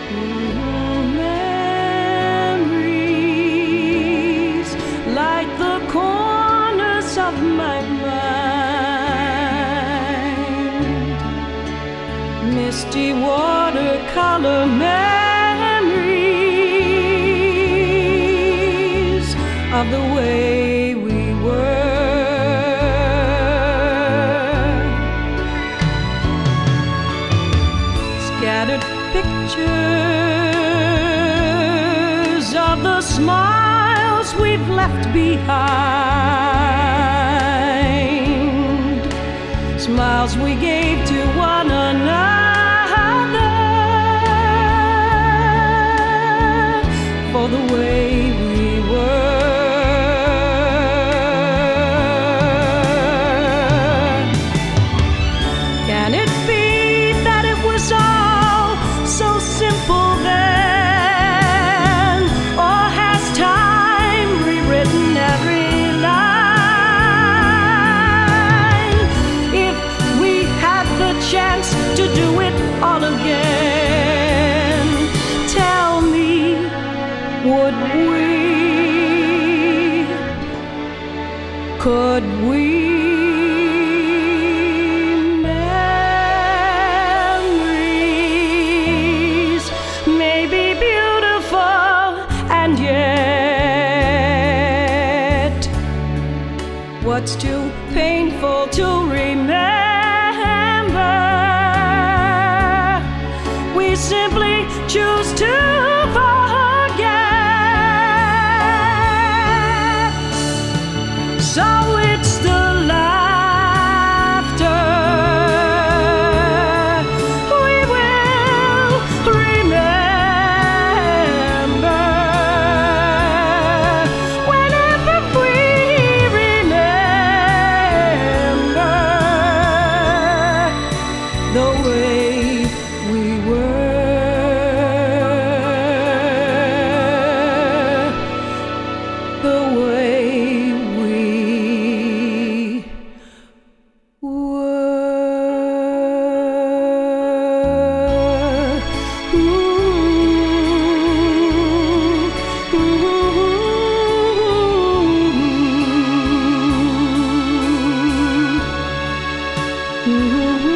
Memories like the corners of my mind, misty watercolor memories of the way we were. Scattered pictures of the smiles we've left behind, smiles we gave to one another for the way we were. Can it be that it was all so simple then? Or has time rewritten every line? If we had the chance to do it all again, tell me, would we? Could we? Memories may be beautiful, and yet what's too painful to remember, we simply choose to forget. So it's the laughter we will remember. Whenever we remember the way we were, the way we were. Ooh, ooh, ooh.